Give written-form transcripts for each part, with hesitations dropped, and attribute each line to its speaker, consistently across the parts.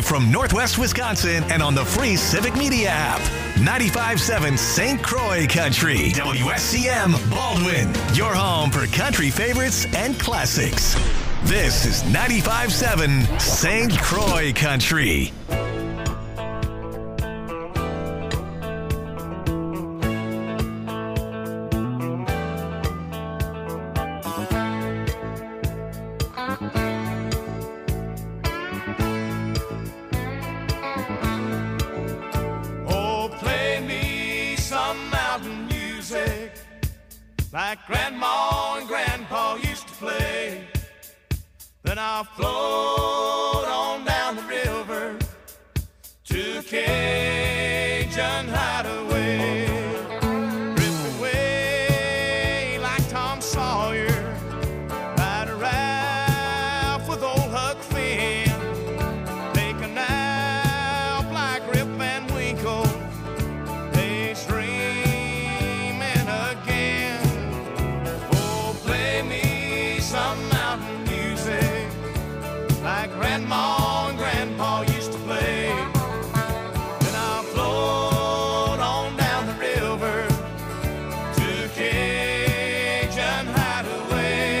Speaker 1: live from Northwest Wisconsin and on the free Civic Media app. 95.7 St. Croix Country. WSCM Baldwin. Your home for country favorites and classics. This is 95.7 St. Croix Country.
Speaker 2: Like Grandma and Grandpa used to play. Then I'll float on down the river to a Cajun hideaway. Drift away like Tom Sawyer, ride a raft with old Huck Finn. Take a nap like Rip Van Winkle, daydreaming again. Some mountain music like Grandma and Grandpa used to play. Then I'll float on down the river to Cajun hideaway.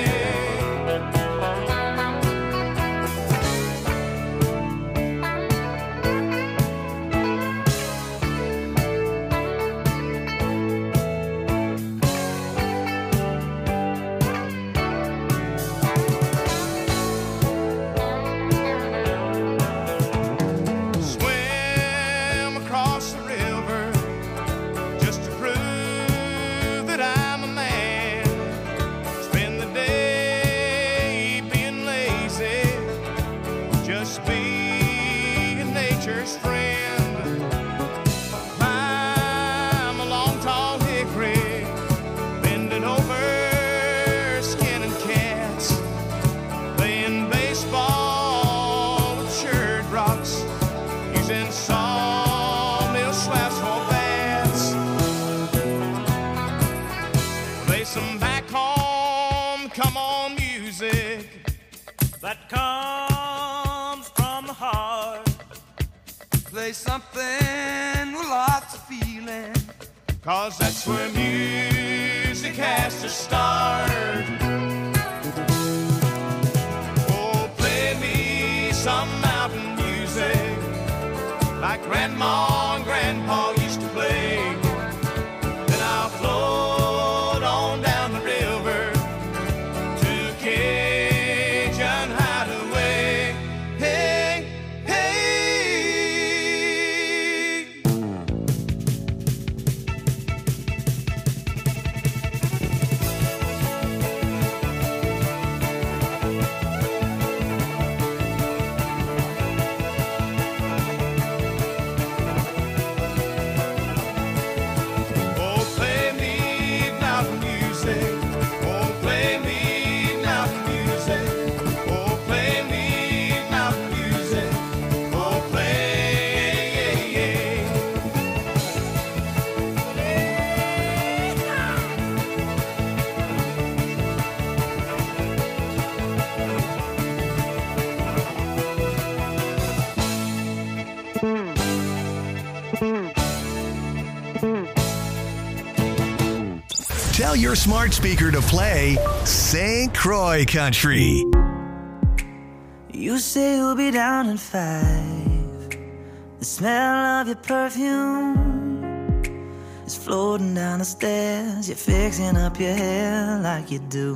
Speaker 2: That comes from the heart. Play something with lots of feeling, 'cause that's where music has to start. Oh, play me some mountain music like Grandma and Grandpa used to play. Then I'll float on down the river to Cajun hideaway. Hey, hey. Oh, play me mountain music. Oh, play me mountain music. Oh, play me mountain music. Oh,
Speaker 1: Tell your smart speaker to play St. Croix Country.
Speaker 3: You say you'll be down in 5. The smell of your perfume is floating down the stairs. You're fixing up your hair like you do.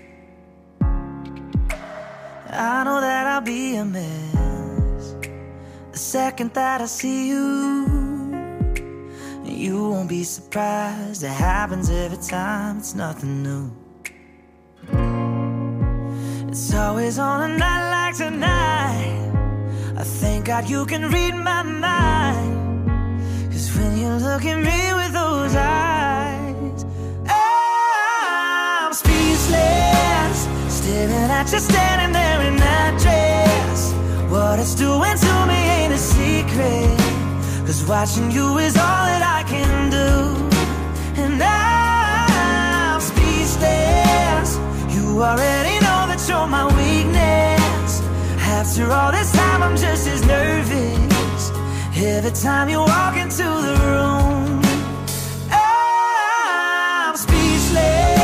Speaker 3: I know that I'll be a mess the second that I see you. You won't be surprised, it happens every time, it's nothing new. It's always on a night like tonight. I thank God you can read my mind, 'cause when you look at me with those eyes, I'm speechless, staring at you standing there in that dress. What it's doing to me ain't a secret, 'cause watching you is all that I can do. And I'm speechless. You already know that you're my weakness. After all this time, I'm just as nervous every time you walk into the room. I'm speechless.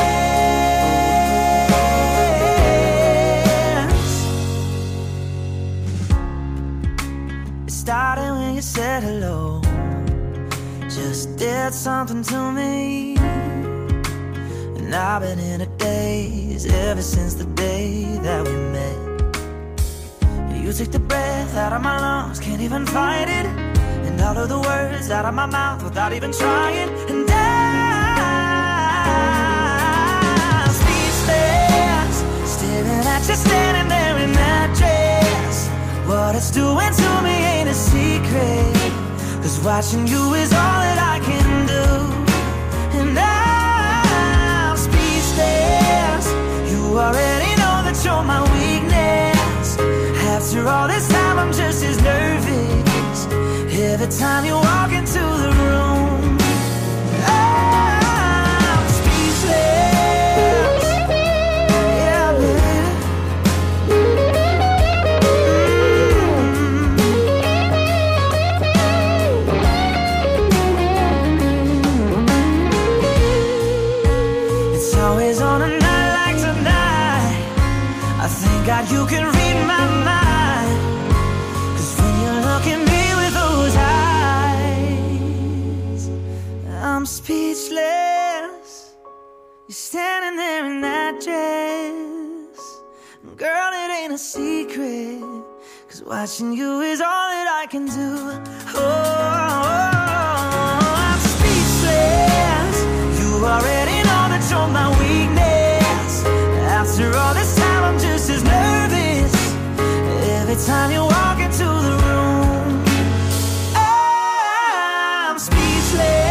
Speaker 3: It started when you said hello, just did something to me. And I've been in a daze ever since the day that we met. You took the breath out of my lungs, can't even fight it. And all of the words out of my mouth without even trying. And I'm speechless, staring at you standing there in that dress. What it's doing to me ain't a secret, 'cause watching you is all that I can do. And I'm speechless. You already know that you're my weakness. After all this time, I'm just as nervous every time you walk into the room. I'm speechless. Yeah, baby. It's always on a night like tonight, I thank God you can read my mind. I'm speechless. You're standing there in that dress. Girl, it ain't a secret, 'cause watching you is all that I can do. I'm speechless. You already know that you're my weakness. After all this time, I'm just as nervous every time you walk into the room. I'm speechless.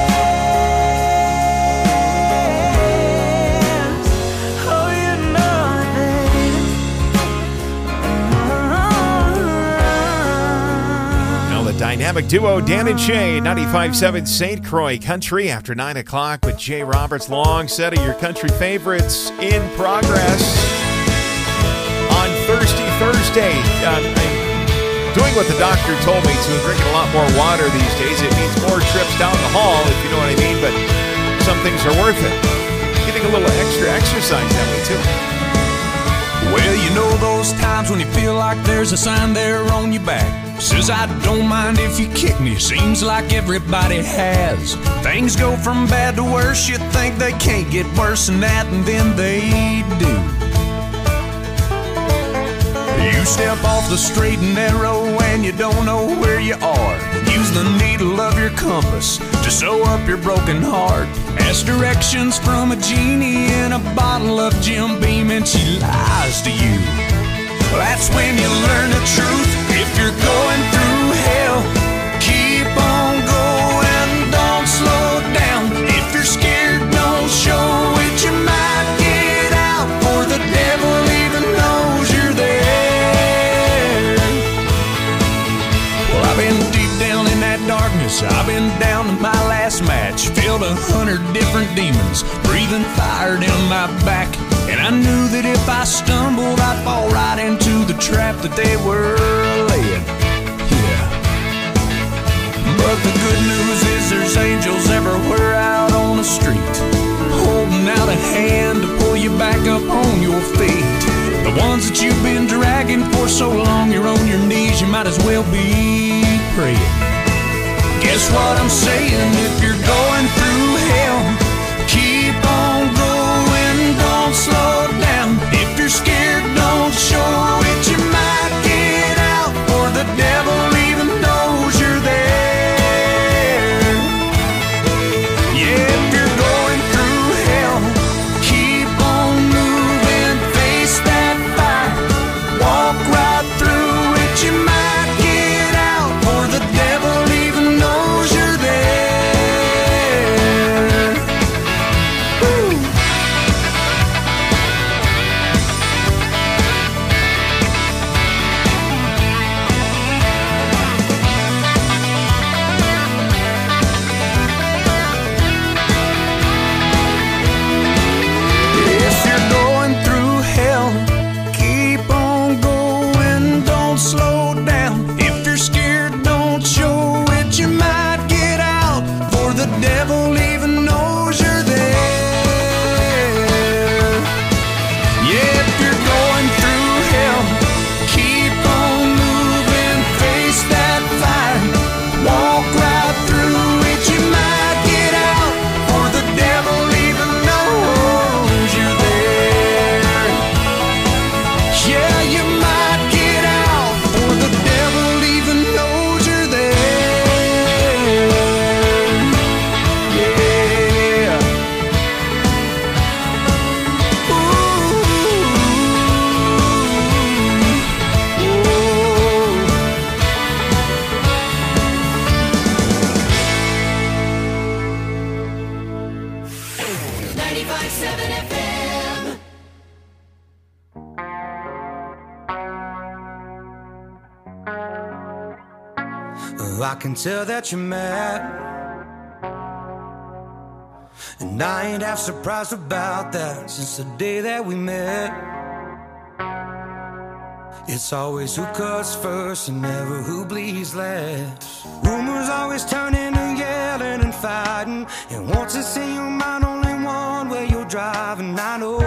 Speaker 4: Dynamic duo Dan and Shay, 95.7 St. Croix Country after 9 o'clock with Jay Roberts. Long set of your country favorites in progress on Thursday. I'm doing what the doctor told me to, drinking a lot more water these days. It means more trips down the hall, if you know what I mean, but some things are worth it. Getting a little extra exercise that way, too.
Speaker 5: Well, you know those times when you feel like there's a sign there on your back. Says, I don't mind if you kick me. Seems like everybody has. Things go from bad to worse. You think they can't get worse than that, and then they do. You step off the straight and narrow and you don't know where you are. Use the needle of your compass to sew up your broken heart. Ask directions from a genie in a bottle of Jim Beam and she lies to you. That's when you learn the truth. If you're going through hell, keep on going, don't slow down. If you're scared, don't show it. You might get out, for the devil even knows you're there. Well, I've been deep down in that darkness. I've been down to my last match. Filled 100 different demons, breathing fire down my back. And I knew that if I stumbled, I'd fall right into the trap that they were laying. Yeah. But the good news is there's angels everywhere out on the street, holding out a hand to pull you back up on your feet. The ones that you've been dragging for so long, you're on your knees, you might as well be praying. Guess what I'm saying? If you're going through hell, keep on going, don't slow down. If you're scared, don't show it. You might get out, or the devil even knows you're there. Yeah, if you're going through hell, keep on moving, face that fire, walk right through it. You might get out, or the devil even knows you're there.
Speaker 3: I can tell that you're mad, and I ain't half surprised about that. Since the day that we met, it's always who cuts first and never who bleeds last. Rumors always turn into yelling and fighting, and once it's in your mind, only one way you're driving. I know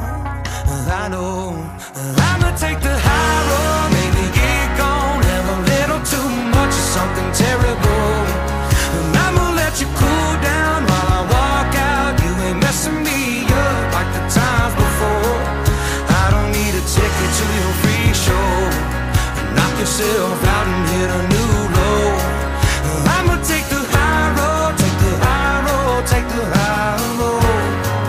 Speaker 3: I'ma take the high road, maybe get gone, have a little too much of something terrible, and I'ma let you cool down while I walk out. You ain't messing me up like the times before. I don't need a ticket to your free show. Knock yourself out and hit a new low. I'ma take the high road, take the high road, take the high road.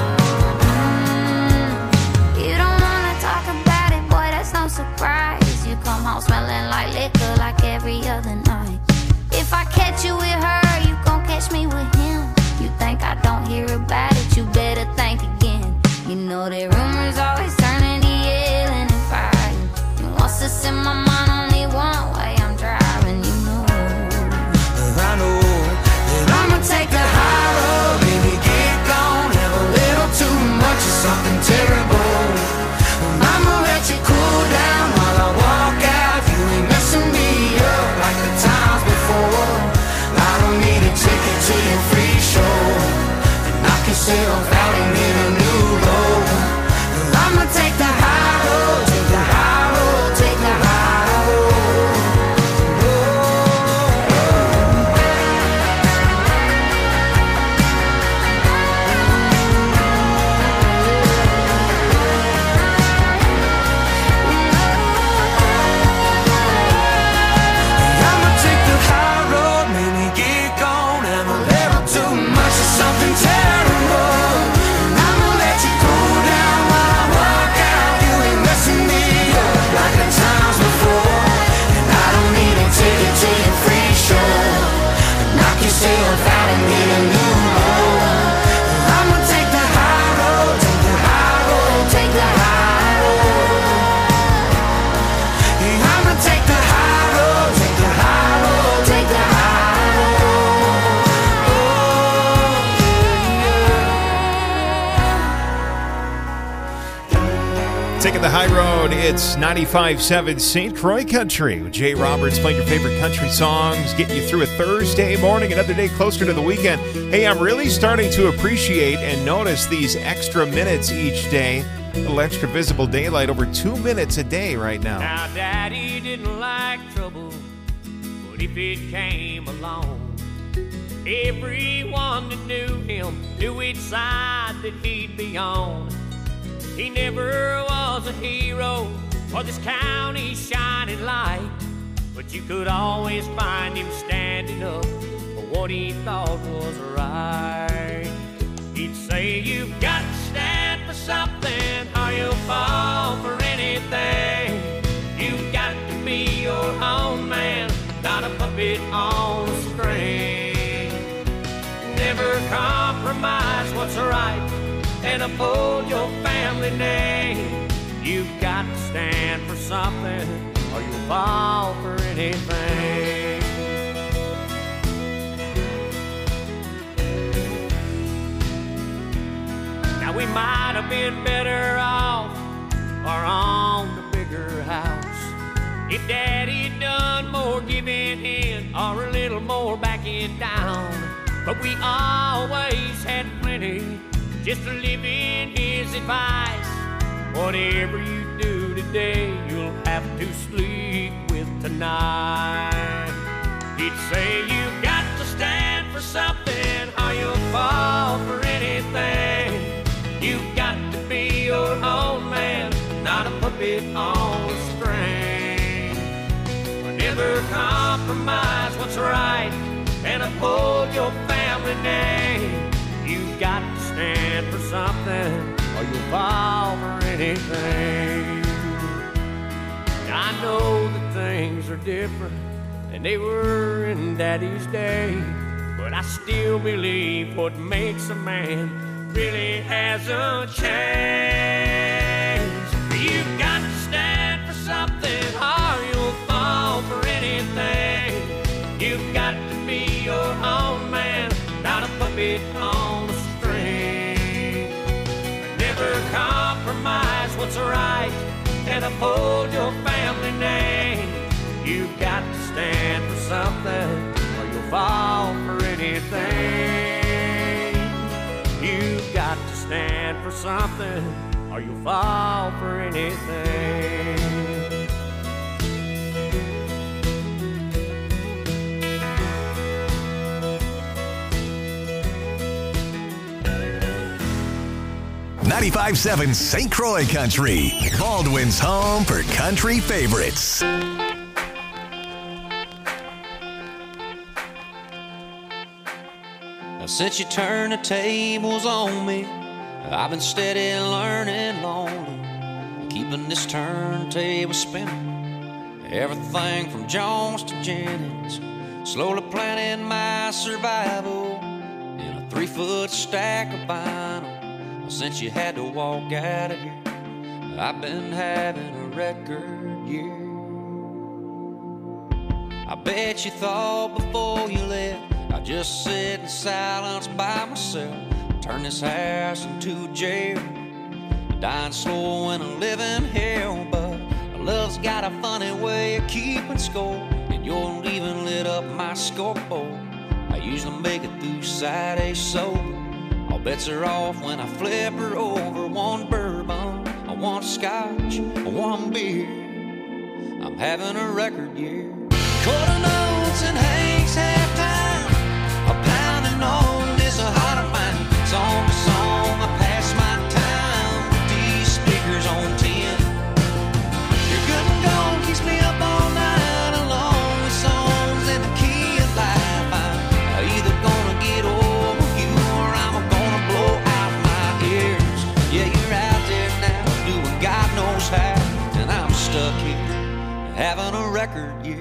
Speaker 6: You don't wanna talk about it, boy, that's no surprise. You come home smelling like liquor like every other night. If I catch you with her, you gon' catch me with him. You think I don't hear about it, you better think again. You know that rumors always turn into yelling and fighting, and once it's in my mind, only one way I'm driving. You know
Speaker 3: I know that I'ma take the high road, baby, get gone, have a little too much of something terrible. I'ma let you cool down while I walk out. You ain't messing me up like the times before. I don't need a ticket to your free show. Knock yourself out and hit a new low. I'ma take the high road, take the high road, take the high road. I'ma take the high road, maybe get gone, have a little too much of something terrible. And I'ma let you cool down while I walk out. You ain't messing me up like the times before. And I don't need a ticket to your free show. Knock yourself out and hit a new low. I'ma take the high road, take the high road, take the high road. Yeah, I'ma take the high road, take the high road, take the high road.
Speaker 4: Taking the high road, it's 95.7 St. Croix Country with Jay Roberts playing your favorite country songs, getting you through a Thursday morning, another day closer to the weekend. Hey, I'm really starting to appreciate and notice these extra minutes each day. A little extra visible daylight, over 2 minutes a day right now.
Speaker 7: Now, Daddy didn't like trouble, but if it came along, everyone that knew him knew which side that he'd be on. He never was a hero or this county's shining light, but you could always find him standing up for what he thought was right. He'd say, you've got to stand for something or you'll fall for anything. You've got to be your own man, not a puppet on a string. Never compromise what's right and uphold your family name. You've got to stand for something or you'll fall for anything. Now we might have been better off or on the bigger house if Daddy'd done more giving in or a little more backing down. But we always had plenty just to live in his advice. Whatever you do today, you'll have to sleep with tonight. He'd say, you've got to stand for something or you'll fall for anything. You've got to be your own man, not a puppet on a string. Never compromise what's right and uphold your family name. You've got to stand for something or you'll fall for anything. I know that things are different than they were in Daddy's day, but I still believe what makes a man really hasn't changed. You've got to stand for something or you'll fall for anything. You've got it on a string. Never compromise what's right and uphold your family name. You've got to stand for something or you'll fall for anything. You've got to stand for something or you'll fall for anything.
Speaker 1: 95.7 St. Croix Country, Baldwin's home for country favorites.
Speaker 5: Now, since you turned the tables on me, I've been steady learning lonely, keeping this turntable spinning. Everything from Jones to Jennings, slowly planning my survival in a 3-foot stack of vinyl. Since you had to walk out of here, I've been having a record year. I bet you thought before you left I'd just sit in silence by myself, turn this house into a jail, dying slow in a living hell. But love's got a funny way of keeping score, and your leaving lit up my scoreboard. I usually make it through Saturday sober. All bets are off when I flip her over. One bourbon, one scotch, one beer. I'm having a record year. Quarter notes and Hank's halftime, a pounding on this heart of mine. Song to song, I pass my time with these speakers on 10. Your good and gone keeps me up all night along with songs in the key of life. I'm either gonna get over you or I'm gonna blow out my ears. Yeah, you're out there now doing God knows how, and I'm stuck here having a record year.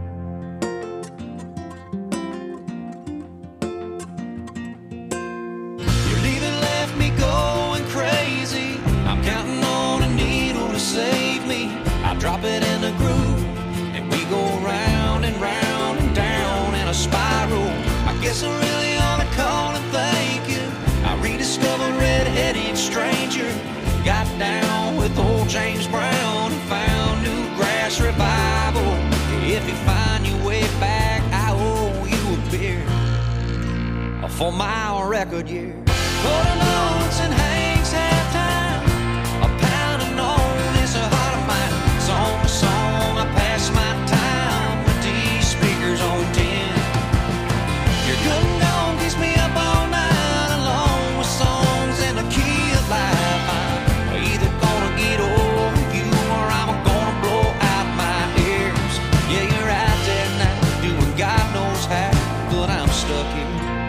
Speaker 5: Your leaving left me going crazy. I'm counting on a needle to save me. I drop it in the groove and we go round and round and down in a spiral. I guess I really ought to call and thank you. I rediscovered Red-Headed Stranger, got down with old James Brown and found new grass revival. If you find your way back, I owe you a beer for my record year. Quarter notes and Hank's halftime, a pounding on this heart of mine. Song to song, I pass my time with these speakers on 10. Your good and gone keeps me up all night along with songs in the key of life. I'm either gonna get over you or I'm gonna blow out my ears. Yeah, you're out there now doing God knows how, but I'm stuck here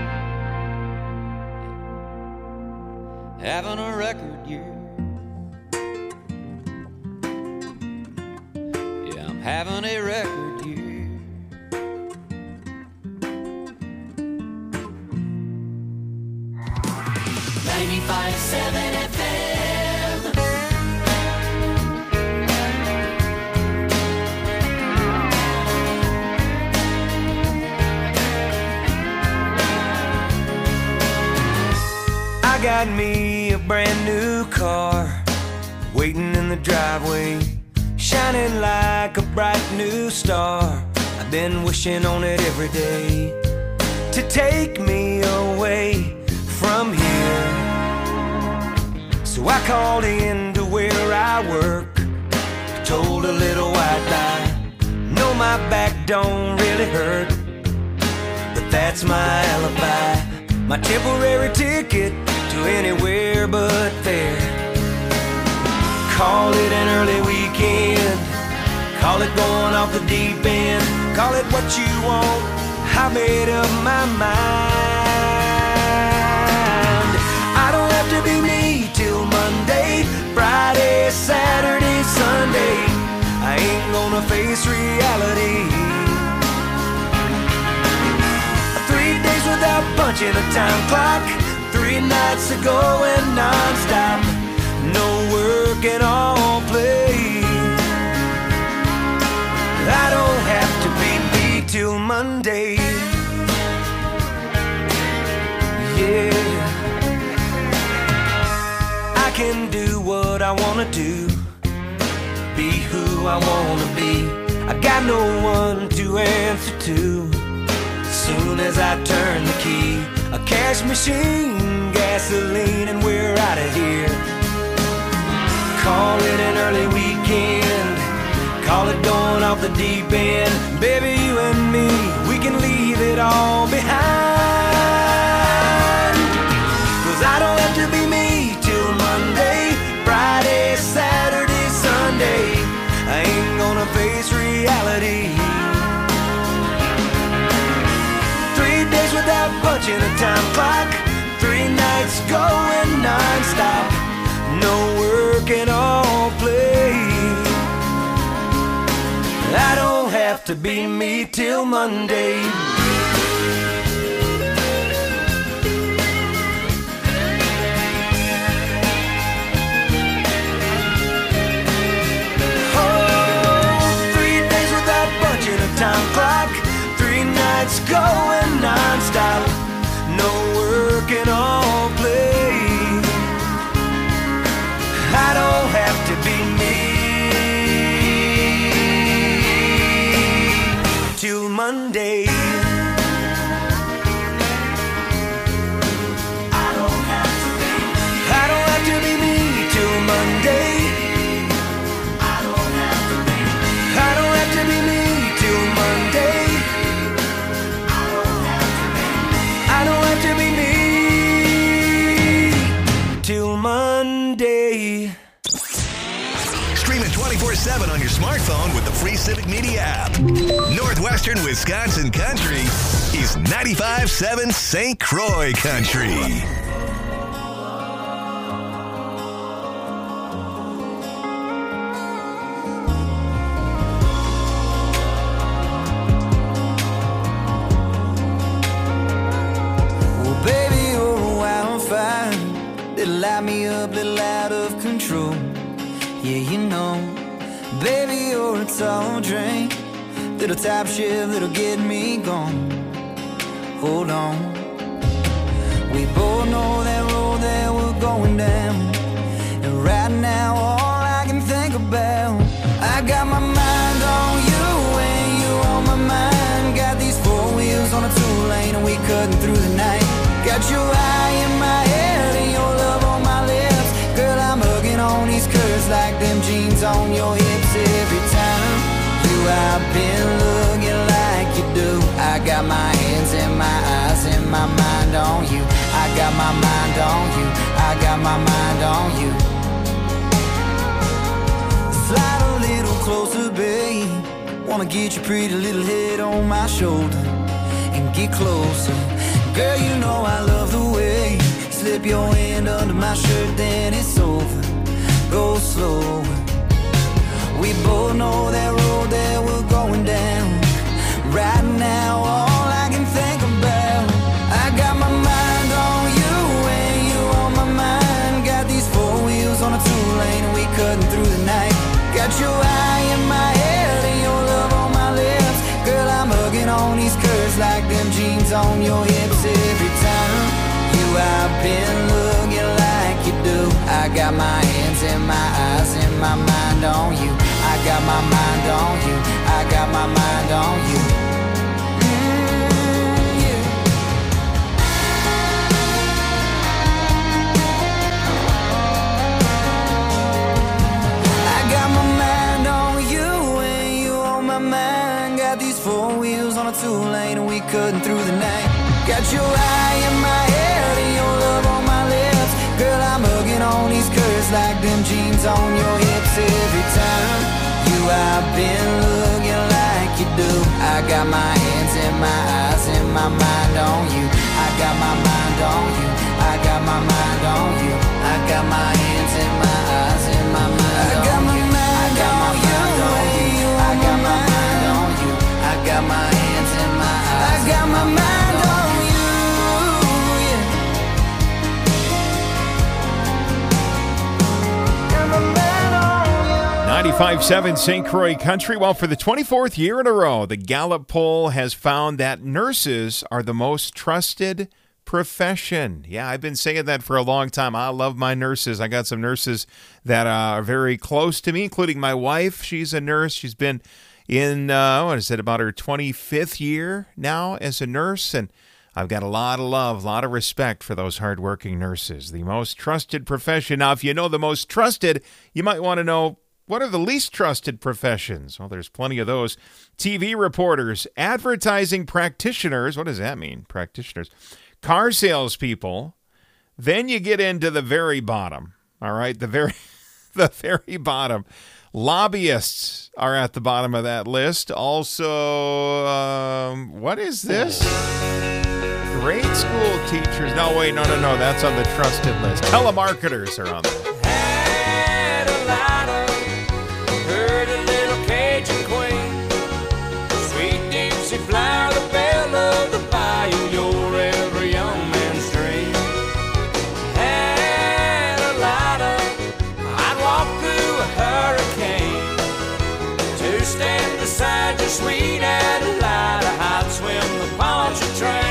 Speaker 5: having a record year. Yeah, I'm having a record year.
Speaker 3: 95.7 FM. I got me a brand new car waiting in the driveway, shining like a bright new star. I've been wishing on it every day to take me away from here. So I called in to where I work, told a little white lie. No, my back don't really hurt, but that's my alibi, my temporary ticket to anywhere but there. Call it an early weekend, call it going off the deep end, call it what you want, I made up my mind. I don't have to be me till Monday, Friday, Saturday, Sunday. I ain't gonna face reality. 3 days without punching a time clock, 3 nights to go and non-stop, no work and all play. I don't have to be me till Monday. yeah. I can do what I wanna do, be who I wanna be. I got no one to answer to. Soon as I turn the key, a cash machine, gasoline, and we're out of here. Call it an early weekend, call it going off the deep end. Baby, you and me, we can leave it all behind. 'Cause I don't have to be me till Monday, Friday, Saturday, Sunday. I ain't gonna face reality. 3 days without punching a time clock, 3 nights going non-stop. No work and all play. I don't have to be me till Monday. Time clock, 3 nights going non-stop. No work and all play. I don't have to be me till Monday. I don't have to be me till Monday. I don't have to be me till Monday. I don't have to be me till Monday.
Speaker 1: Stream it 24/7 on your smartphone with the free Civic Media app. Northwestern Wisconsin Country is 95.7 St. Croix Country.
Speaker 3: Light me up, little out of control. Yeah, you know, baby, you're a tall drink, little top shift that'll get me gone. Hold on, we both know that road that we're going down, and right now all I can think about, I got my mind on you and you on my mind. Got these 4 wheels on a 2-lane and we cutting through the night. Got your eye in my head and your love on my lips. Girl, I'm hugging on these curves like them jeans on your hips. Every time you I've been looking like you do. I got my hands and my eyes and my mind on you. I got my mind on you. I got my mind on you. Slide a little closer, babe. Wanna get your pretty little head on my shoulder and get closer. Girl, you know I love the way you slip your hand under my shirt, then it's over. Go slower. We both know that road that we're going down. Right now, all I can think about, I got my mind on you and you on my mind. Got these 4 wheels on a 2-lane and we cutting through the night. Got your eye in my head and your love on my lips. Girl, I'm hugging on these curves like them jeans on your hips. Every time you I've been looking like you do. I got my hands and my eyes and my mind on you. I got my mind on you. I got my mind on you. Yeah. I got my mind on you and you on my mind. Got these 4 wheels on a 2-lane and we cutting through the night. Got your eye in my head and your love on my lips. Girl, I'm hugging on these curves like them jeans on your hips. Every time you I've been looking like you do. I got my hands and my eyes and my mind on you. I got my mind on you. I got my mind on you. I got my hands and my eyes and my mind on you. I got my mind on you. I got my mind on you. I got my hands and my eyes. I got my mind on you.
Speaker 4: 95.7 St. Croix Country. Well, for the 24th year in a row, the Gallup poll has found that nurses are the most trusted profession. Yeah, I've been saying that for a long time. I love my nurses. I got some nurses that are very close to me, including my wife. She's a nurse. She's been in, about her 25th year now as a nurse, and I've got a lot of love, a lot of respect for those hardworking nurses. The most trusted profession. Now, if you know the most trusted, you might want to know, what are the least trusted professions? Well, there's plenty of those. TV reporters, advertising practitioners. What does that mean, practitioners? Car salespeople. Then you get into the very bottom. All right, the very bottom. Lobbyists are at the bottom of that list. Also, what is this? Grade school teachers. No, wait, no. That's on the trusted list. Telemarketers are on there.
Speaker 7: Had a lighter, heard a little Cajun queen, sweet Dixie flower, the belle of the bayou, your every young man's dream. Had a lighter, I'd walk through a hurricane to stand beside your sweet Adelina. I'd swim the Poncha train.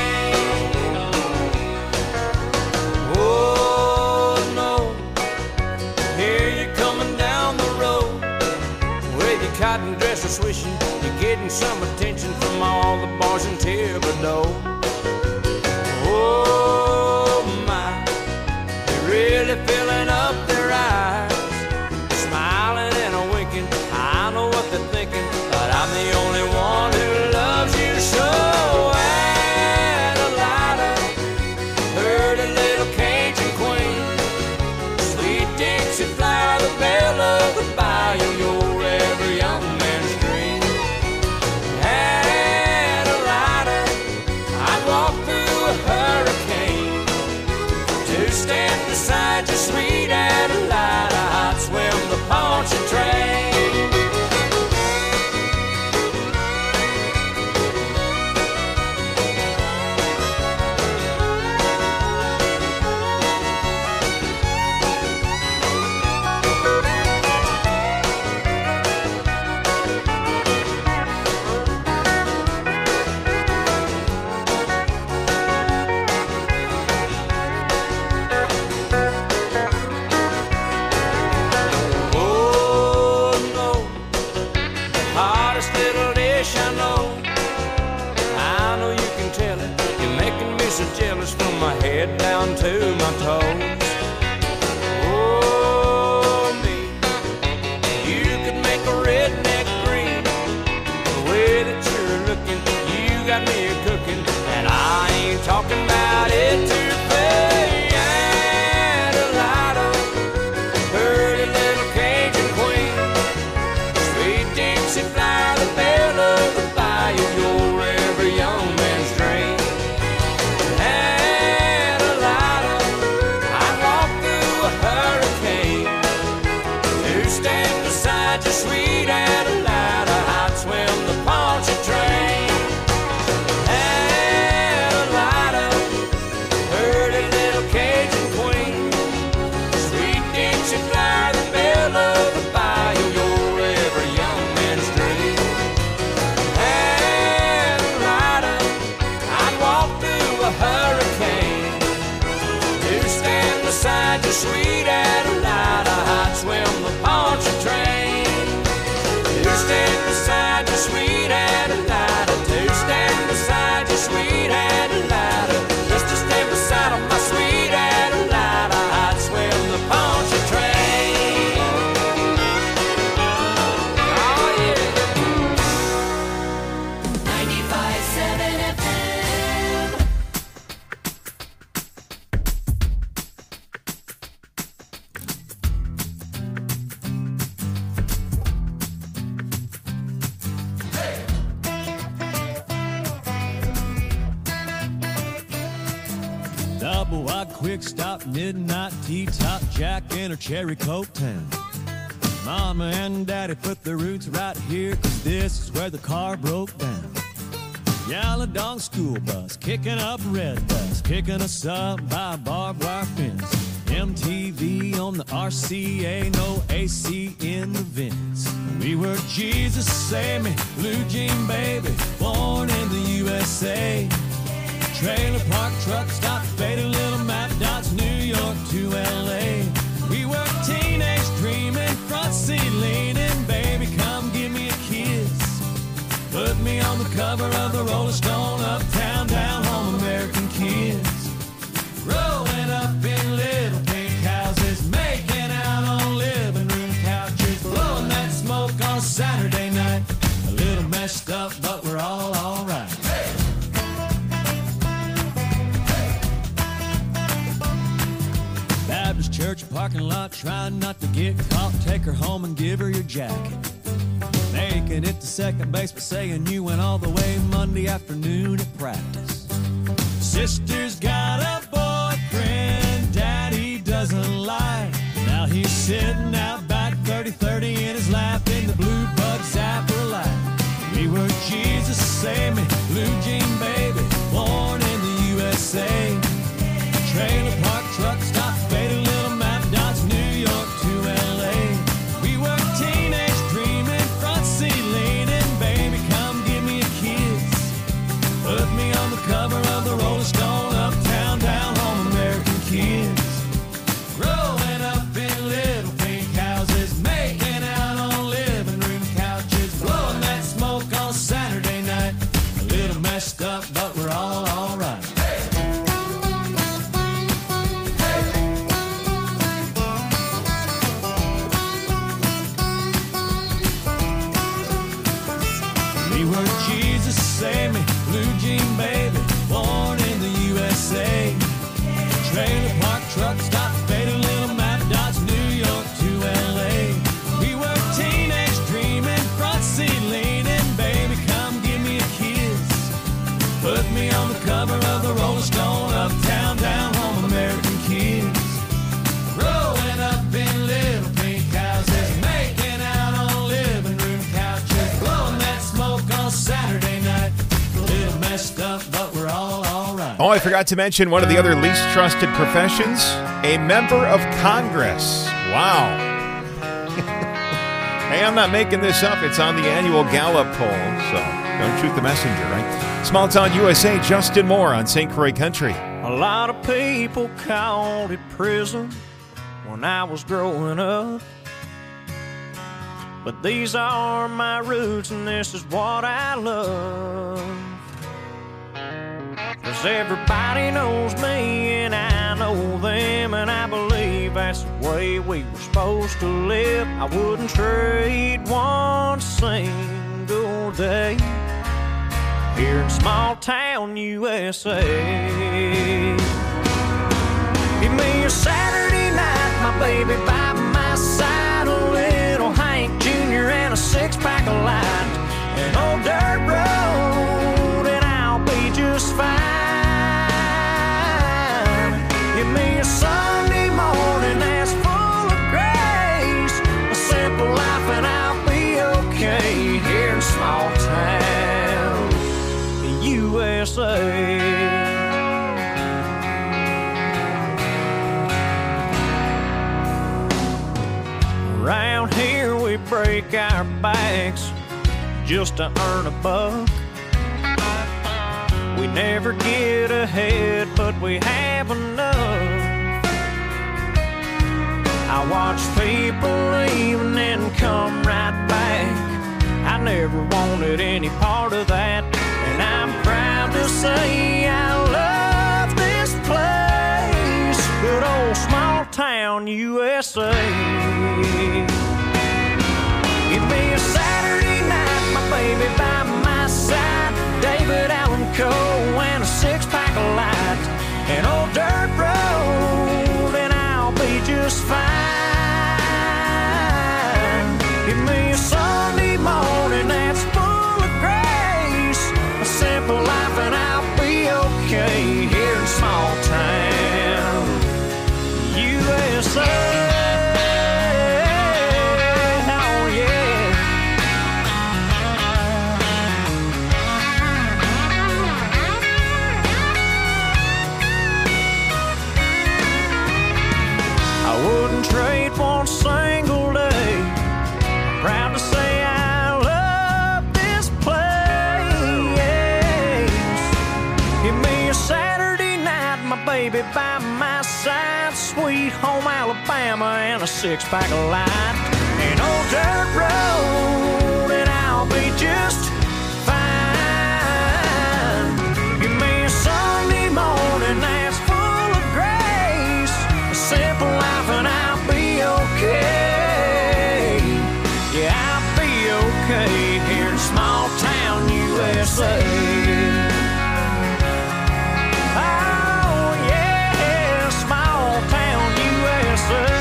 Speaker 7: Cotton dresser swishing, you're getting some attention from all the boys in Thibodeau. Oh my, they're really filling up their eyes, smiling and a winking. I know what they're thinking, but I'm the only one who loves you so. Adelina, heard a little Cajun queen, sweet Dixie flower, the belle of the bayou, your every young man's dream. Had a lighter, I'd walk through a hurricane to stand beside your sweet Adelina. I'd swim the Poncha train. From my head down to my toes. Oh, me, you could make a redneck green. The way that you're looking, you got me cooking, and I ain't talking about it to pay. Adelina, heard a little Cajun queen, sweet Dixie flower, the belle of the bayou, your every young man's dream. Sweet Adelina, I'd swim the Poncha train. Adelina, heard a little Cajun queen, sweet Dixie flower, the belle of the bayou, your every young man's dream. Adelina, I'd walk through a hurricane to stand beside your sweet Adelina. I'd swim the Poncha train. Stand beside your sweet Adelina, to stand beside your sweet Adelina, just to stand beside my sweet Adelina, I'd swim the Poncha train. Oh yeah.
Speaker 3: 95.7 FM.
Speaker 8: Double wide quick stop, midnight tea top, Jack in her cherry coke town. Mama and Daddy put their roots right here, 'cause this is where the car broke down. Yellow dog school bus, kicking up red bus, picking us up by a barbed wire fence. MTV on the RCA, no AC in the vents. We were Jesus Save Me, Blue Jean Baby, born in the USA. Trailer park truck stop church parking lot, trying not to get caught. Take her home and give her your jacket. Making it to second base, but saying you went all the way Monday afternoon at practice. Sister's got a boyfriend Daddy doesn't like. Now he's sitting out back 30-30 in his lap in the blue bug zapper light. We were Jesus, save me, blue jean baby, born in the USA. Trailer park truck stop, faded little map dots, New York to LA. We were teenage dreaming, front seat leaning, baby come give me a kiss. Put me on the cover of the Rolling Stone, uptown, down home, American kids. Growing up in little pink houses, making out on living room couches, blowing that smoke on Saturday night. A little messed up, but we're all right. We were Jesus, save me, blue jean baby, born in the USA. Trailer park truck stop, faded little map dots, New York to LA. We were teenage dreaming, front seat leaning, baby come give me a kiss. Put me on the cover of the Rolling Stone, uptown, down home, American kids. Growing up in little pink houses, making out on living room couches, blowing that smoke on Saturday night. A little messed up, but we're all right.
Speaker 4: Oh, I forgot to mention one of the other least trusted professions, a member of Congress. Wow. Hey, I'm not making this up. It's on the annual Gallup poll, so don't shoot the messenger, right? Small Town USA, Justin Moore on St. Croix Country.
Speaker 7: A lot of people called it prison when I was growing up. But these are my roots and this is what I love. 'Cause everybody knows me and I know them, and I believe that's the way we were supposed to live. I wouldn't trade one single day here in small town USA. Give me a Saturday night, my baby by my side, a little Hank Jr. and a six-pack of light, an old dirt road, and I'll be just fine. Give me a Sunday morning that's full of grace, a simple life, and I'll be okay here in small town USA. Around here we break our backs just to earn a buck. We never get ahead, but we have enough. I watch people leave and then come right back. I never wanted any part of that, and I'm proud to say I love this place, good old small town USA. Give me a Saturday night, my baby by my side, David Allen Coe and a six-pack of light, an old dirt road, and I'll be just fine. Give me a Sunday morning that's full of grace, a simple life, and I'll be okay here in small town USA. Trade one single day. I'm proud to say I love this place. Give me a Saturday night, my baby by my side, sweet home Alabama and a six-pack of light, an old dirt road, and I'll be just fine. Give me a Sunday morning that's full of grace, a simple life, and I'll be okay. Yeah, I'll be okay here in small town USA. Oh yeah, small town USA.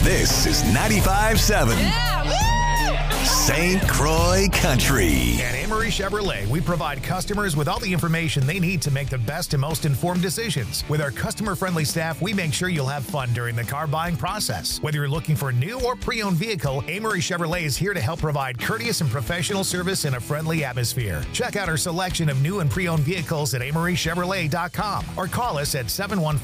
Speaker 1: This is 95.7 St. Croix Country.
Speaker 9: At Amory Chevrolet, we provide customers with all the information they need to make the best and most informed decisions. With our customer-friendly staff, we make sure you'll have fun during the car buying process. Whether you're looking for a new or pre-owned vehicle, Amory Chevrolet is here to help provide courteous and professional service in a friendly atmosphere. Check out our selection of new and pre-owned vehicles at AmoryChevrolet.com or call us at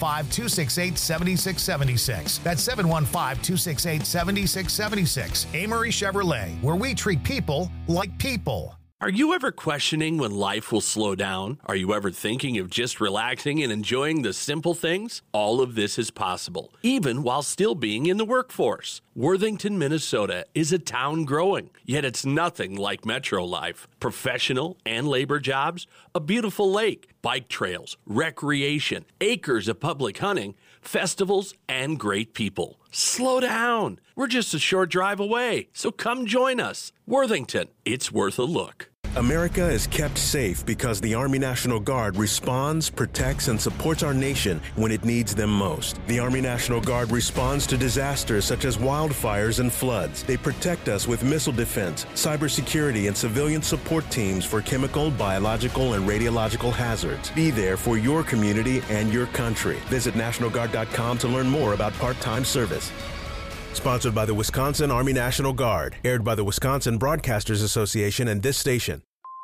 Speaker 9: 715-268-7676. That's 715-268-7676. Amory Chevrolet, where we treat people like people.
Speaker 10: Are you ever questioning when life will slow down? Are you ever thinking of just relaxing and enjoying the simple things? All of this is possible, even while still being in the workforce. Worthington, Minnesota is a town growing, yet it's nothing like metro life. Professional and labor jobs, a beautiful lake, bike trails, recreation, acres of public hunting, festivals, and great people. Slow down. We're just a short drive away, so come join us. Worthington, it's worth a look.
Speaker 11: America is kept safe because the Army National Guard responds, protects, and supports our nation when it needs them most. The Army National Guard responds to disasters such as wildfires and floods. They protect us with missile defense, cybersecurity, and civilian support teams for chemical, biological, and radiological hazards. Be there for your community and your country. Visit NationalGuard.com to learn more about part-time service. Sponsored by the Wisconsin Army National Guard. Aired by the Wisconsin Broadcasters Association and this station.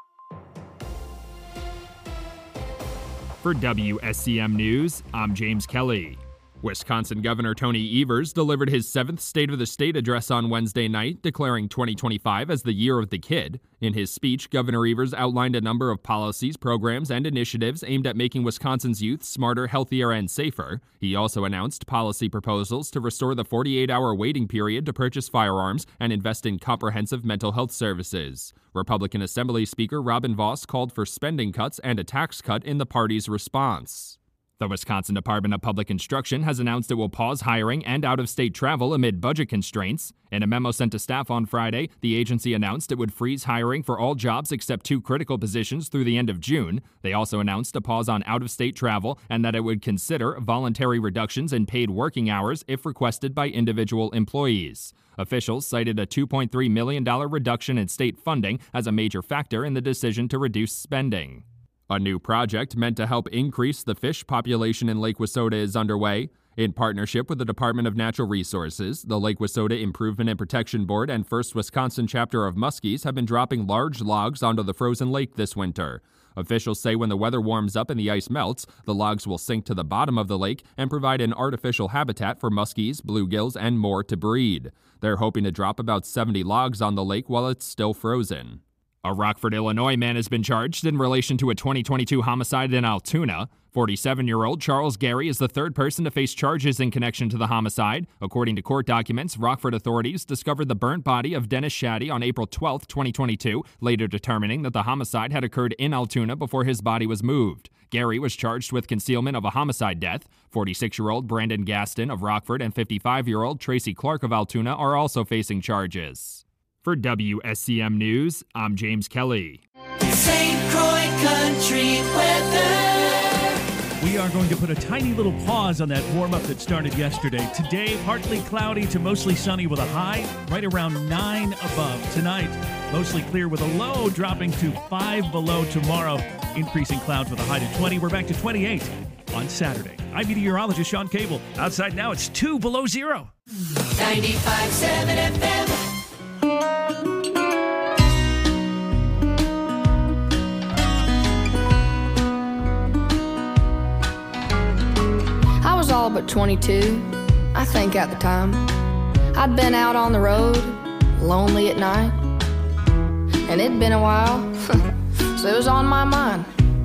Speaker 12: For WSCM News, I'm James Kelly. Wisconsin Governor Tony Evers delivered his 7th State of the State address on Wednesday night, declaring 2025 as the Year of the Kid. In his speech, Governor Evers outlined a number of policies, programs, and initiatives aimed at making Wisconsin's youth smarter, healthier, and safer. He also announced policy proposals to restore the 48-hour waiting period to purchase firearms and invest in comprehensive mental health services. Republican Assembly Speaker Robin Vos called for spending cuts and a tax cut in the party's response. The Wisconsin Department of Public Instruction has announced it will pause hiring and out-of-state travel amid budget constraints. In a memo sent to staff on Friday, the agency announced it would freeze hiring for all jobs except 2 critical positions through the end of June. They also announced a pause on out-of-state travel and that it would consider voluntary reductions in paid working hours if requested by individual employees. Officials cited a $2.3 million reduction in state funding as a major factor in the decision to reduce spending. A new project meant to help increase the fish population in Lake Wissota is underway. In partnership with the Department of Natural Resources, the Lake Wissota Improvement and Protection Board and First Wisconsin chapter of Muskies have been dropping large logs onto the frozen lake this winter. Officials say when the weather warms up and the ice melts, the logs will sink to the bottom of the lake and provide an artificial habitat for muskies, bluegills, and more to breed. They're hoping to drop about 70 logs on the lake while it's still frozen. A Rockford, Illinois man has been charged in relation to a 2022 homicide in Altoona. 47-year-old Charles Gary is the 3rd person to face charges in connection to the homicide. According to court documents, Rockford authorities discovered the burnt body of Dennis Shaddy on April 12, 2022, later determining that the homicide had occurred in Altoona before his body was moved. Gary was charged with concealment of a homicide death. 46-year-old Brandon Gaston of Rockford and 55-year-old Tracy Clark of Altoona are also facing charges. For WSCM News, I'm James Kelly.
Speaker 3: St. Croix Country weather.
Speaker 13: We are going to put a tiny little pause on that warm-up that started yesterday. Today, partly cloudy to mostly sunny with a high right around 9 above. Tonight, mostly clear with a low dropping to 5 below tomorrow. Increasing clouds with a high to 20. We're back to 28 on Saturday. I'm meteorologist Sean Cable. Outside now, it's 2 below zero.
Speaker 3: 95.7 FM.
Speaker 14: I was all but 22, I think at the time. I'd been out on the road, lonely at night. And it'd been a while, so it was on my mind.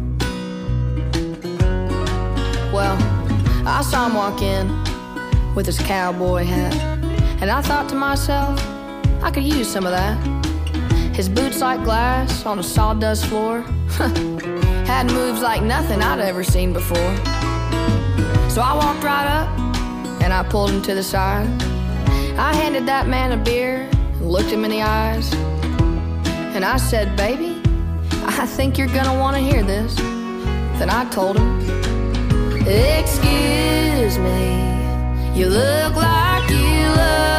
Speaker 14: Well, I saw him walk in with his cowboy hat, and I thought to myself, I could use some of that. His boots like glass on a sawdust floor had moves like nothing I'd ever seen before. So I walked right up and I pulled him to the side. I handed that man a beer and looked him in the eyes, and I said, baby, I think you're gonna want to hear this. Then I told him, excuse me, you look like you love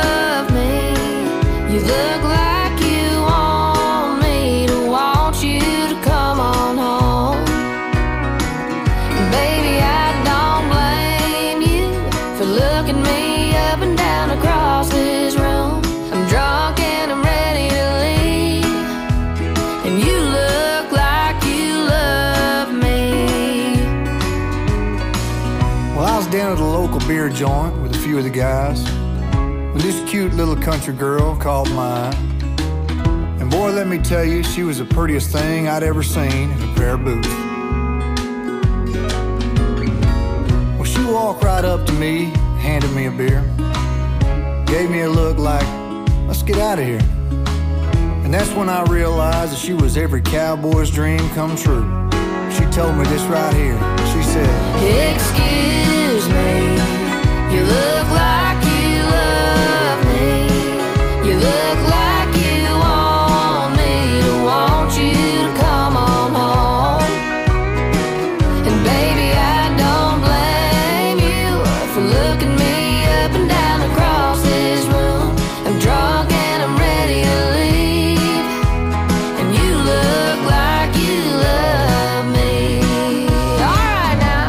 Speaker 14: You look like you want me to want you to come on home. Baby, I don't blame you for looking me up and down across this room. I'm drunk and I'm ready to leave, and you look like you love me.
Speaker 15: Well, I was down at a local beer joint with a few of the guys, with this cute little country girl called mine. And boy, let me tell you, she was the prettiest thing I'd ever seen in a pair of boots. Well, she walked right up to me, handed me a beer, gave me a look like, let's get out of here. And that's when I realized that she was every cowboy's dream come true. She told me this right here. She said,
Speaker 14: excuse me, you look like you love me. You look like you want me to want you to come on home. And baby, I don't blame you for looking me up and down across this room. I'm drunk and I'm ready to leave, and you look like you love me. All right now.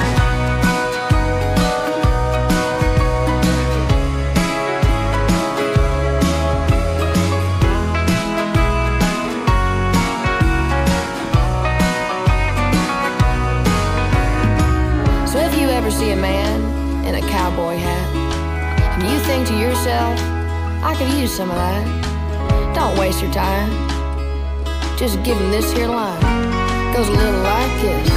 Speaker 14: So if you ever see a man in a cowboy hat, and you think to yourself, I could use some of that, don't waste your time. Just give him this here line. Goes a little like this.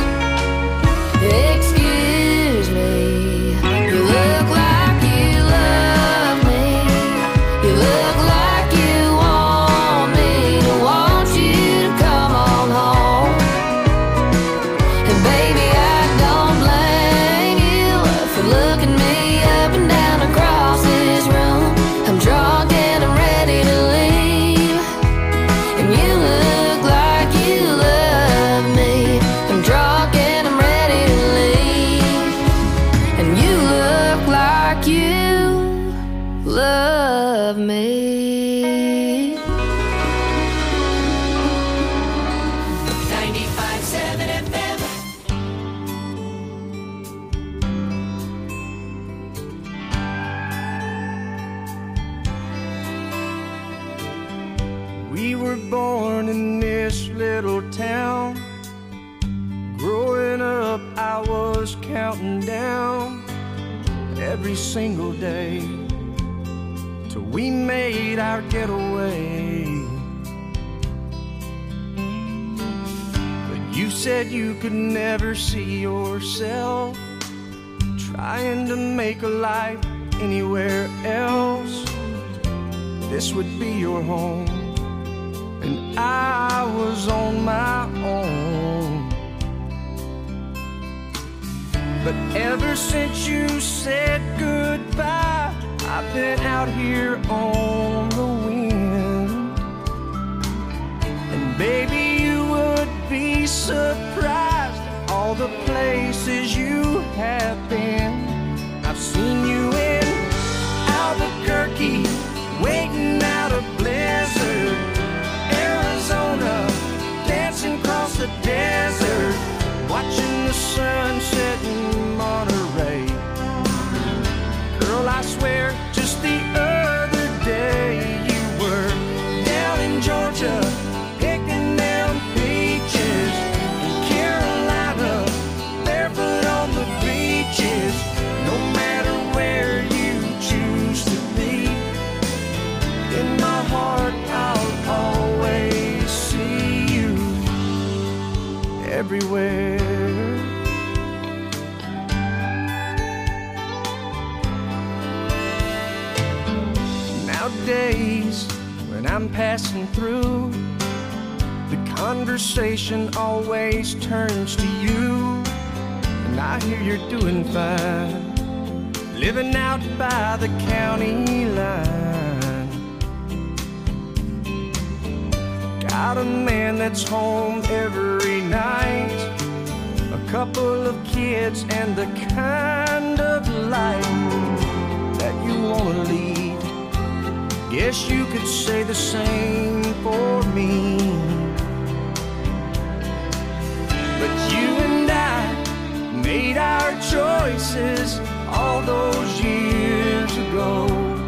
Speaker 14: Excuse me, you look like you love me. You look like you want me to want you to come on home. And baby, I don't blame you for looking me up and down across this room. I'm drunk and I'm ready to leave, and you look like you love me. I'm drunk and I'm ready to leave, and you look like you love me.
Speaker 3: 95.7 FM.
Speaker 2: We were born in this little town. Growing up, I was counting down every single day till we made our getaway. But you said you could never see yourself trying to make a life anywhere else. This would be your home, and I was on my own. But ever since you said goodbye, I've been out here on the wind. And baby, you would be surprised at all the places you have been. I've seen you in Albuquerque, waiting out a blizzard, Arizona, dancing across the desert, watching the sun set in Monterey. Girl, I swear, just the other day you were down in Georgia, picking down peaches, in Carolina, barefoot on the beaches. No matter where you choose to be, in my heart I'll always see you everywhere. Nowadays, when I'm passing through, the conversation always turns to you. And I hear you're doing fine, living out by the county line. Got a man that's home every night, a couple of kids, and the kind of life that you wanna lead. Guess you could say the same for me. But you and I made our choices all those years ago.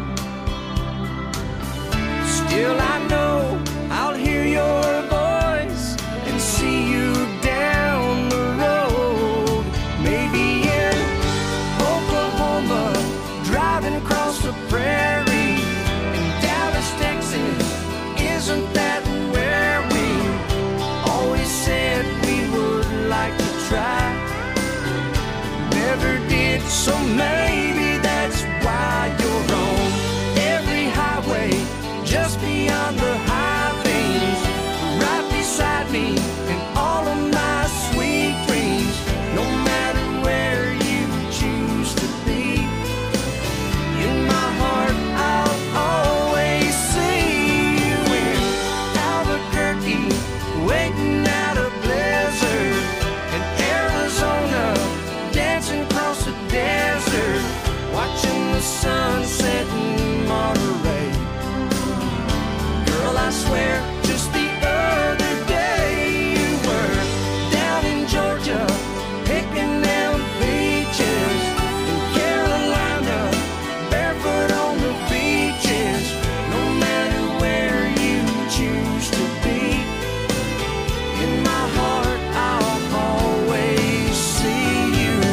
Speaker 2: Still I know I'll hear your voice and see you down the road. Maybe in Oklahoma, driving across the prairie. In Dallas, Texas, isn't that where we always said we would like to try? Never did, so maybe that's why you're on every highway, just beyond the high things, right beside me in all of my sweet dreams. No matter where you choose to be, in my heart I'll always see you in Albuquerque, waiting out a blizzard, in Arizona, dancing across the desert, watching the sunset in Monterey. Girl, I swear, just the other day you were down in Georgia, picking down peaches, in Carolina, barefoot on the beaches. No matter where you choose to be, in my heart I'll always see you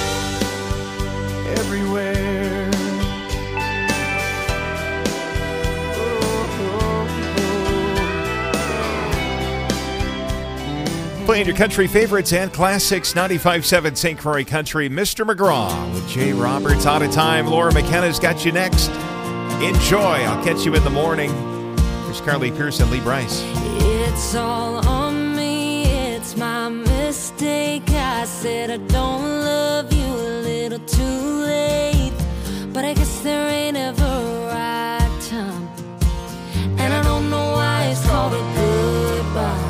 Speaker 2: everywhere.
Speaker 4: Playing your country favorites and classics, 95.7 St. Croix Country, Mr. McGraw with Jay Roberts. Out of time. Laura McKenna's got you next. Enjoy. I'll catch you in the morning. Here's Carly Pearson, Lee Bryce.
Speaker 16: It's all on me, it's my mistake. I said I don't love you a little too late, but I guess there ain't ever a right time, and I don't know why it's called a goodbye.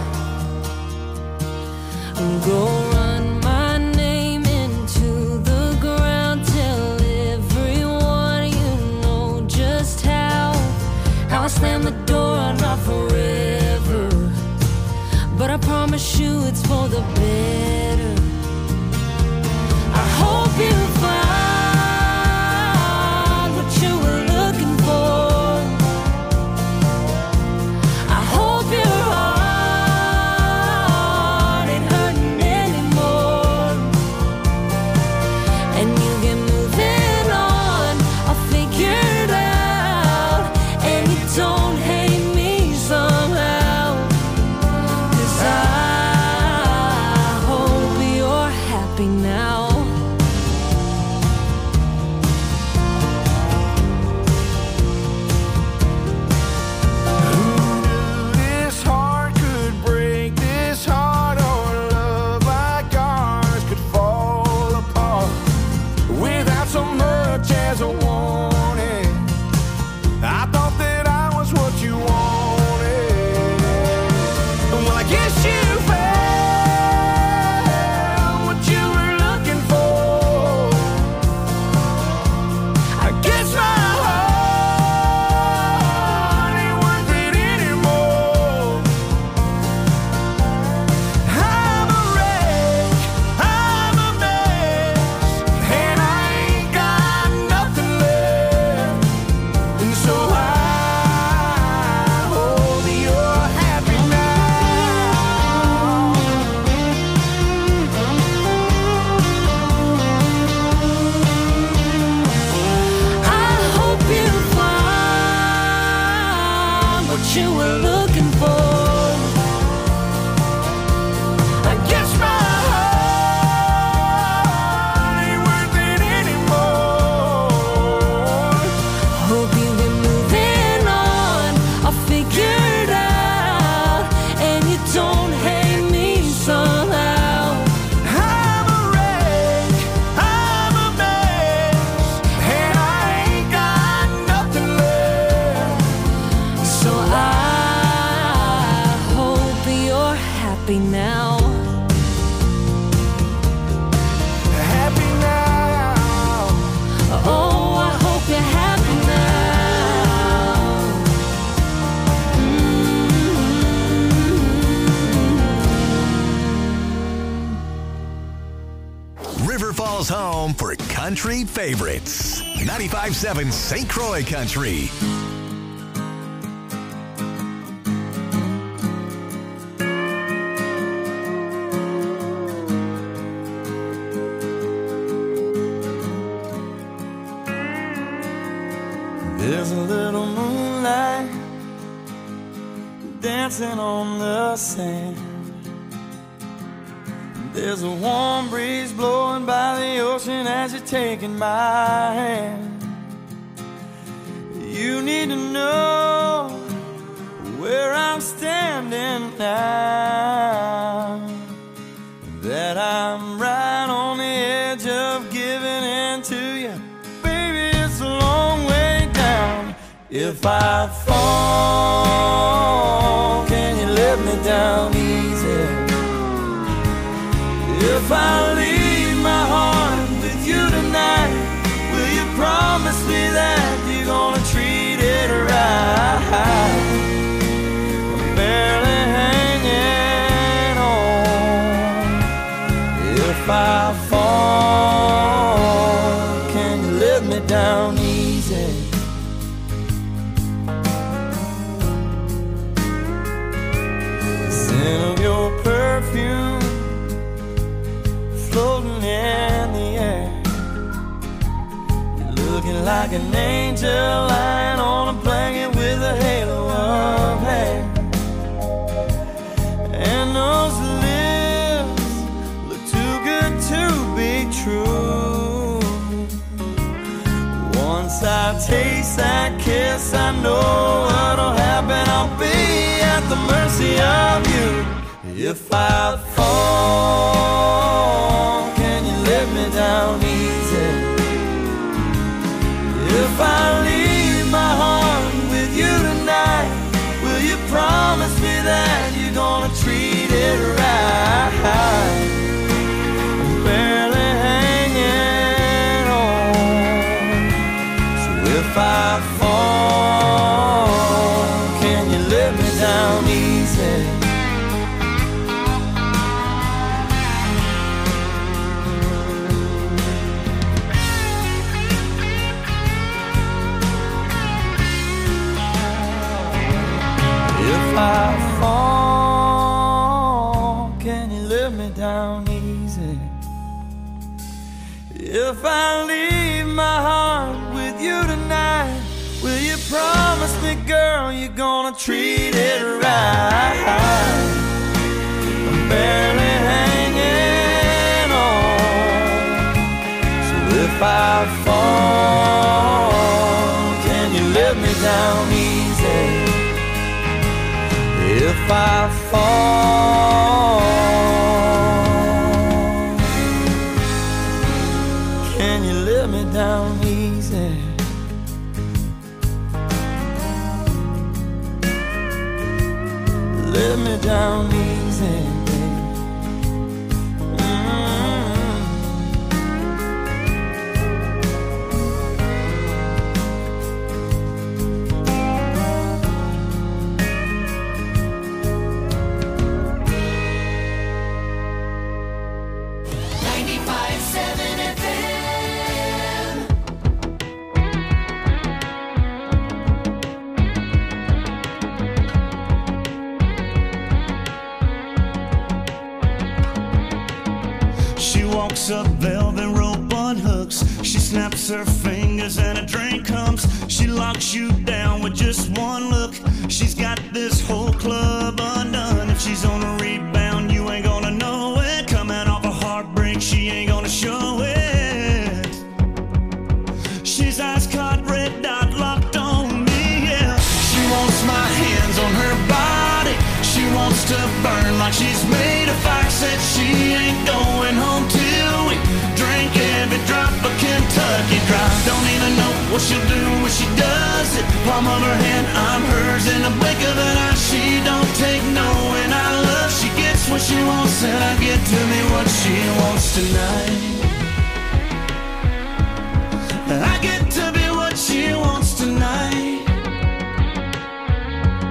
Speaker 16: Go run my name into the ground, tell everyone you know just how I slam the door, not forever, but I promise you it's for the better. I hope you find what you were looking for. I hope you're don't hate me somehow, 'cause I hope you're happy now.
Speaker 2: Who knew this heart could break, this heart, or love like ours could fall apart without so much as a warning? I thought that I was what you wanted. Well, I guess you found what you were looking for. I guess my heart ain't worth it anymore. I'm a wreck, I'm a mess, and I ain't got nothing left. And so I hope you're happy now. I hope you find what you were looking for. I guess my heart ain't worth it anymore. Hope you get moving on, I'll figure it out, and you don't hate me somehow. I'm a wreck, I'm a mess, and I ain't got nothing left. So I
Speaker 1: country favorites. 95.7 St. Croix Country.
Speaker 17: There's a little moonlight dancing on the sand. There's a warm breeze blowing by the ocean as you're taking my hand. You need to know where I'm standing now, that I'm right on the edge of giving in to you. Baby, it's a long way down. If I fall, can you let me down easy? If I leave my heart with you tonight, will you promise me that you're gonna treat it right? I'm barely hanging on. If I fall, can you let me down easy? The scent of your perfume floating in the air. You're looking like an angel lying on a blanket with a halo of hair. And those lips look too good to be true. Once I taste that kiss, I know what'll happen. I'll be at the mercy of you. If I fall, can you let me down easy? If I leave my heart with you tonight, will you promise me that you're gonna treat it right? I'm barely hanging on. So if I fall, can you let me down easy? If I fall, can you let me down easy? If I leave my heart with you tonight, will you promise me, girl, you're gonna treat it right? I'm barely hanging on. So if I fall, can you let me down easy? If I fall, can you let me down easy? Let me down easy, baby.
Speaker 18: A velvet rope on hooks. She snaps her fingers and a drink comes. She locks you down with just one look. She's got this whole club undone. If she's on a rebound, you ain't gonna know it. Coming off a heartbreak, she ain't gonna show it. She's ice caught, red dot locked on me, yeah. She wants my hands on her body. She wants to burn like she's made of fire. Said she ain't going home till we drink every drop of Kentucky Dry. Don't even know what she'll do when she does it. Palm of her hand, I'm hers in the blink of an eye. She don't take no, and I love. She gets what she wants, and I get to me what she wants tonight. I get to be what she wants tonight.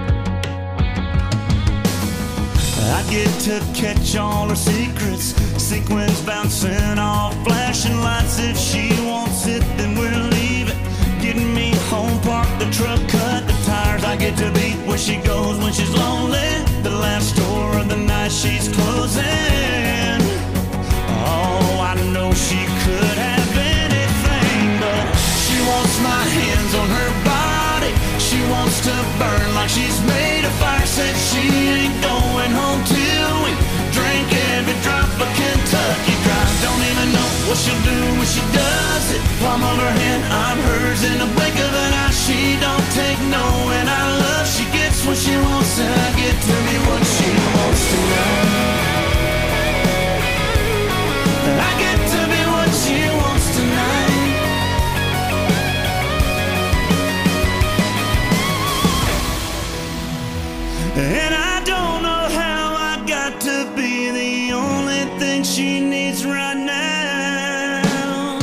Speaker 18: I get to catch all her secrets. sequins bouncing off flashing lights. If she wants it, then we'll leave it. Getting me home, park the truck, cut the tires. I get to beat where she goes when she's lonely. The last store of the night she's closing. Oh, I know she could have anything, but she wants my hands on her body. She wants to burn like she's made of fire. Said she ain't going home till we drink every drop of Kentucky Dry. Don't even know what she'll do when she does it. Palm of her hand, I'm hers in the blink of an eye. She don't take no, and I love she gets what she wants, and I get to be what she wants tonight. I get to be what she wants tonight. And I don't know how I got to be the only thing she needs right now.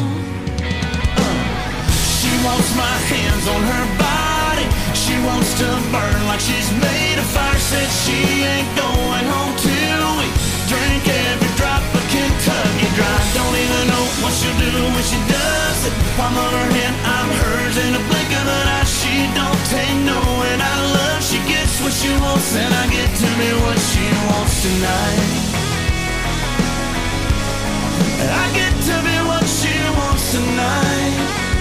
Speaker 18: She wants my hands on her body. She wants to burn like she's made of fire. Said she ain't going home till we drink every drop of Kentucky Dry. Don't even know what she'll do when she does it. Palm of her hand, I'm hers in a blink of an eye. She don't take no, and I love she gets what she wants, and I get to be what she wants tonight. I get to be what she wants tonight.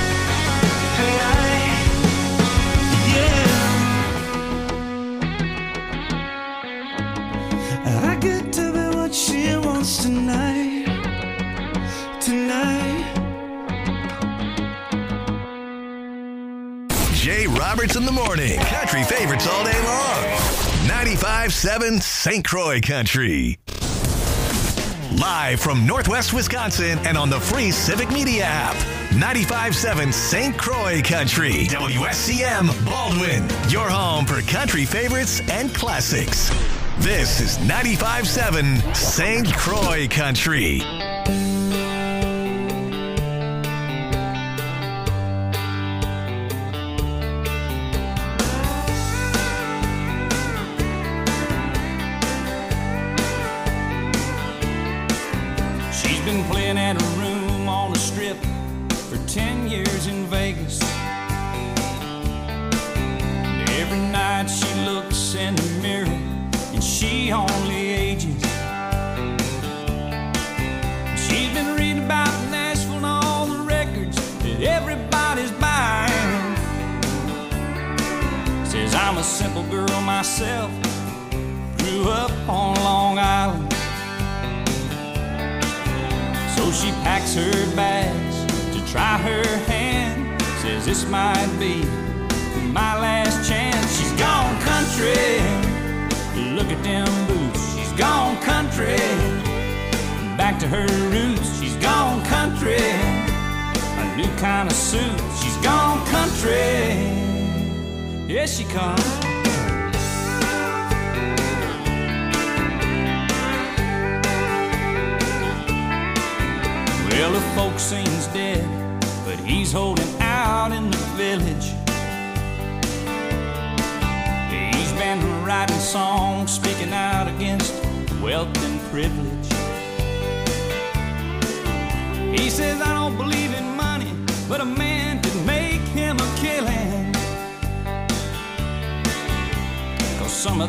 Speaker 18: Yeah. I get to be what she wants tonight. Tonight.
Speaker 1: Jay Roberts in the morning. Country favorites all day long. 95.7 St. Croix Country. Live from Northwest Wisconsin and on the free Civic Media app. 95.7 St. Croix Country. WSCM Baldwin. Your home for country favorites and classics. This is 95.7 St. Croix Country.
Speaker 5: Playing at a room on the strip for 10 years in Vegas. And every night she looks in the mirror and she only ages. She's been reading about Nashville and all the records that everybody's buying. Says I'm a simple girl myself, grew up on Long Island. So she packs her bags to try her hand. Says this might be my last chance. She's gone country, look at them boots. She's gone country, back to her roots. She's gone country, a new kind of suit. She's gone country, yes she comes. Well, the folk scene's dead, but he's holding out in the village. He's been writing songs, speaking out against wealth and privilege. He says, I don't believe in money, but a man could make him a killing. 'Cause some of